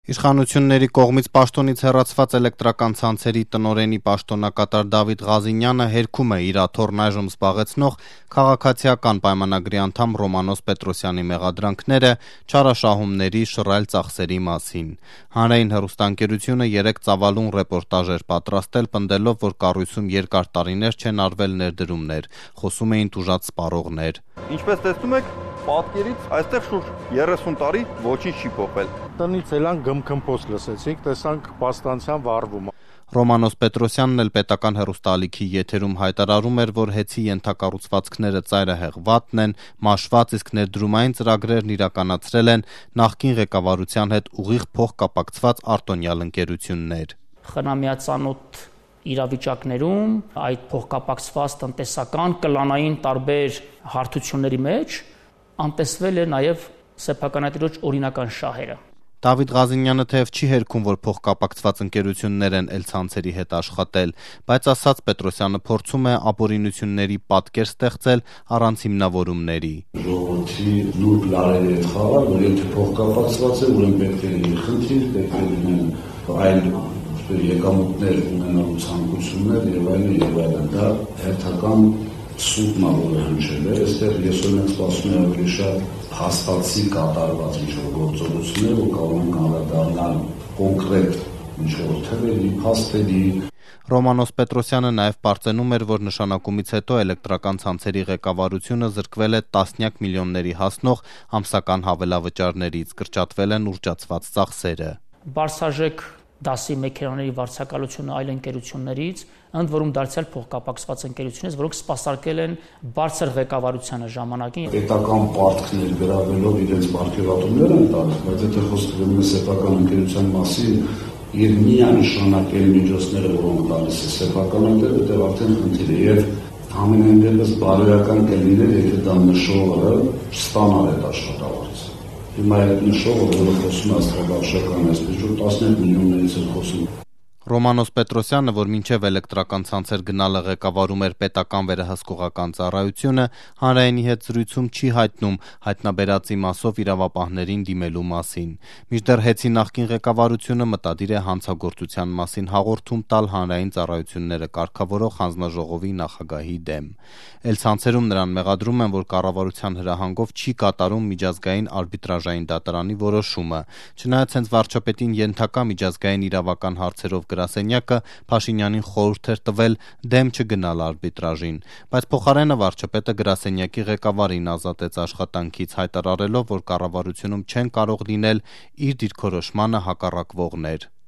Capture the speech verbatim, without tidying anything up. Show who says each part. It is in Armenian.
Speaker 1: Իշխանությունների կողմից պաշտոնից հեռացված էլեկտրական ցանցերի տնօրենի պաշտոնակատար Դավիթ Ղազինյանը հերքում է իր աթոռն այժմ զբաղեցնող քաղաքացիական պայմանագրի անդամ Ռոմանոս Պետրոսյանի մեղադրանքները չարաշահումների, շռայլ ծախսերի մասին։ Հանրային հեռուստաընկերությունը երեկ ծավալուն ռեպորտաժ էր պատրաստել, պնդելով, որ կառույցում երկար տարիներ չեն արվել ներդրումներ, խոսում էին տուժած սպառողներ։
Speaker 2: Ինչպես տեսնում եք, պատկերից այստեղ շուրջ երեսուն տարի ոչինչ չի փոխվել։
Speaker 3: Տնից ելանք գմքմփոս լսեցինք, տեսանք պաստանցյան վառվում։
Speaker 1: Ռոմանոս Պետրոսյանն էլ պետական հեռուստաալիքի եթերում հայտարարում էր, որ հեծի ենթակառուցվածքները ծայրահեղ վատն են, մաշված, իսկ ներդրումային ծրագրերն իրականացրել են նախկին ղեկավարության հետ ուղիղ փոխկապակցված արտոնյալ ընկերություններ։
Speaker 4: Խնամիածանոթ իրավիճակներում այդ փոխկապակցված տնտեսական կլանային տարբեր հարթությունների մեջ անտեսվել է նաև սեփականատիրոջ օրինական շահերը։
Speaker 1: Դավիթ Ղազինյանը թեև չի հերքում, որ փոխկապակցված ընկերություններ են էլ ցանցերի հետ աշխատել, բայց ասաց Պետրոսյանը փորձում է ապօրինությունների պատկեր ստեղծել առանց հիմնավորումների։
Speaker 5: Ժողովրդի նուրբ լարերի հետ խաղալ, որ եթե փոխկապակցված է, ուրեմն պետք է լինի խնդիր, պետք է լինեն այլ եկամուտներ ունենալու ցանկություններ եւ այլն եւ այլն։ Դա հերթական սուտն է հնչել է, այստեղ ես օրինակ սպասում եմ ավելի շատ հաստատի կատարված ինչ-որ գործողություններ, որ կարող են անդրադառնալ կոնկրետ ինչ-որ թվերի, փաստերի։
Speaker 1: Ռոմանոս Պետրոսյանը նաև պարծենում էր, որ նշանակումից հետո էլեկտրական ցանցերի ղեկավարությունը զրկվել է տասնյակ միլիոնների հասնող ամսական հավելավճարներից, կրճատվել են ուռճացված ծախսերը։
Speaker 4: Բարսաժեք դասի մեքենաների վարձակալությունը այլ ընկերություններից, ընդ որում դարձյալ փոխկապակցված ընկերությունից, որոնք սպասարկել են բարձր ղեկավարությանը ժամանակին։
Speaker 5: Պետական պարտքներ գրավելով իրենց ապահովություններ են տալիս, բայց եթե խոսքը գնում է սեփական ընկերության մասին, եւ միանշանակ էլ միջոցները, որոնք տալիս է սեփական ընկերությունը, դա արդեն խնդիր է եւ ամենայն դեպս բարոյական կլիներ, եթե դա նշողը ստանար այդ աշխատավարձը։ Հիմա այդ նշողը, որը խոսում է աստղաբաշխական, այսպես որ տասնյակ միլիոններից է խոսում։
Speaker 1: Ռոմանոս Պետրոսյանը, որ մինչև էլեկտրական ցանցեր գնալը ղեկավարում էր պետական վերահսկողական ծառայությունը, հանրայինի հետ զրույցում չի հայտնում հայտնաբերած իմասով իրավապահներին դիմելու մասին։ Մինչդեռ հեծի նախկին ղեկավարությունը մտադիր է հանցագործության մասին հաղորդում տալ հանրային ծառայությունները կարգավորող հանձնաժողովի նախագահի դեմ։ Էլ ցանցերում նրան մեղադրում են, որ կառավարության հրահանգով չի կատարում միջազգային արբիտրաժային դատարանի որոշումը։ Չնայած հենց վարչապետին ենթակա միջազգային իրավական հարցերով գրասենյակը Փաշինյանին խորհուրդ էր տվել դեմ չգնալ արբիտրաժին, բայց փոխարենը վարչապետը գրասենյակի ղեկավարին ազատեց աշխատանքից, հայտարարելով, որ կառավարությունում չեն կարող լինել իր դիրքորոշմանը հակառակվողներ։